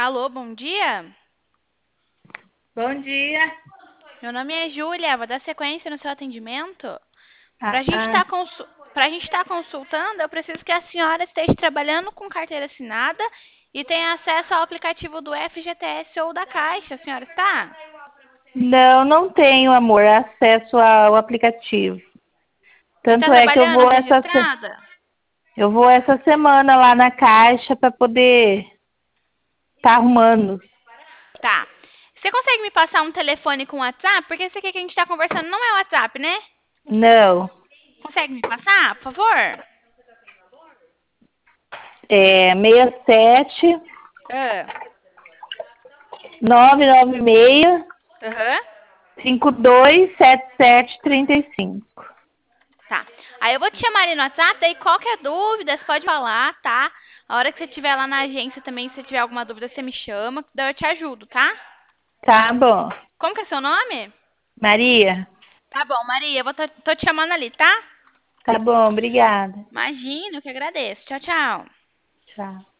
Alô, bom dia. Bom dia. Meu nome é Júlia, vou dar sequência no seu atendimento. Para a Ah, gente ah, estar consultando, eu preciso que a senhora esteja trabalhando com carteira assinada e tenha acesso ao aplicativo do FGTS ou da Caixa. A senhora está? não, não tenho, amor, acesso ao aplicativo. Está Tanto é que trabalhando registrada? eu vou essa semana lá na Caixa para poder estar arrumando. Tá. Você consegue me passar um telefone com WhatsApp? Porque esse aqui que a gente está conversando não é WhatsApp, né? Não, Consegue me passar, por favor? é 67 Ah. 996 Aham. 527735. Tá. Aí eu vou te chamar ali no WhatsApp, daí qualquer dúvida, você pode falar, tá? A hora que você estiver lá na agência também, se você tiver alguma dúvida, você me chama, daí eu te ajudo, tá? Tá bom. Como que é seu nome? Maria? Tá bom, Maria, eu tô te chamando ali, tá? Tá bom, obrigada. Imagina, eu que agradeço. Tchau, tchau. Tchau.